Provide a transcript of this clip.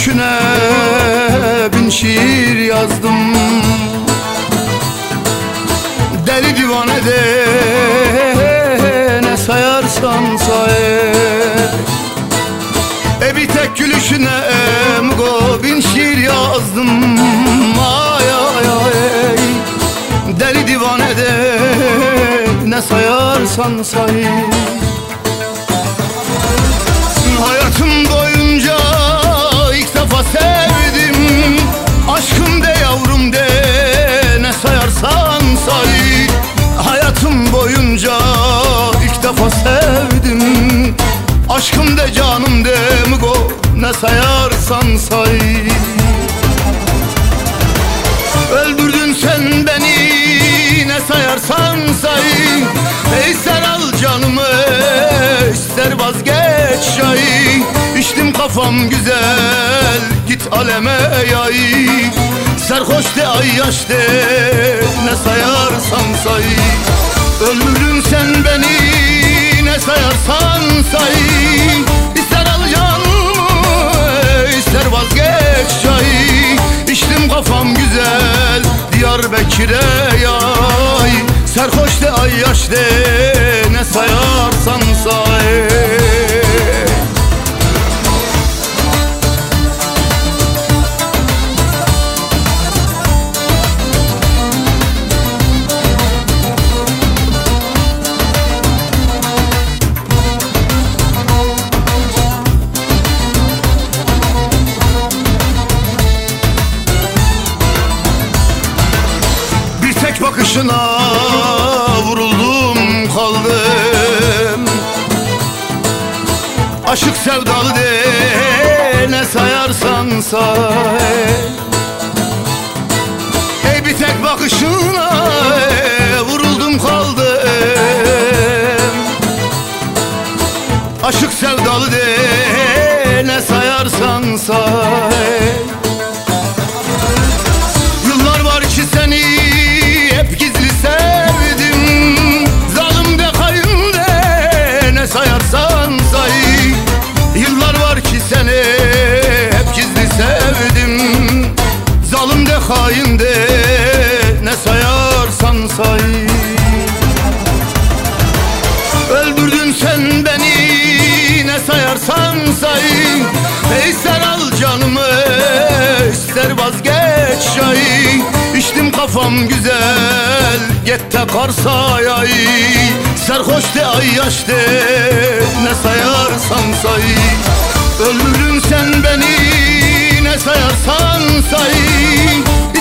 gülüşüne bin şiir yazdım. Deli divane de ne sayarsan say. Bir tek gülüşüne mugo bin şiir yazdım. Ay ay ay, deli divane de ne sayarsan say. Hayatım boyunca ilk defa sevdim. Aşkım de yavrum de ne sayarsan say. Hayatım boyunca ilk defa sevdim. Aşkım de canım de mugo ne sayarsan say. Öldürdün sen beni ne sayarsan say. İster al canımı ister vazgeç şay. İçtim kafam güzel git aleme yay. Serhoş de ay yaş de ne sayarsan say. Öldürdün sen beni ne sayarsan say. İster al canımı ister vazgeç şay. İçtim kafam güzel Diyarbakır'a yay. Serhoş de ay yaş de ne sayarsan say. Tek bakışına vuruldum kaldım. Aşık sevdalı de ne sayarsan say. Bir tek bakışına vuruldum kaldım. Aşık sevdalı de ne sayarsan say. Yıllar var ki seni hep gizli sevdim. Zalim de kayın de ne sayarsan say. Yıllar var ki seni hep gizli sevdim. Zalim de hain de ne sayarsan say. Öldürdün sen beni ne sayarsan say. İster al canımı ister vazgeç şay. İçtim kafam güzel gette karsayay. Serhoş de ay yaş de ne sayarsan say. Öldürdün sen beni ne sayarsan say.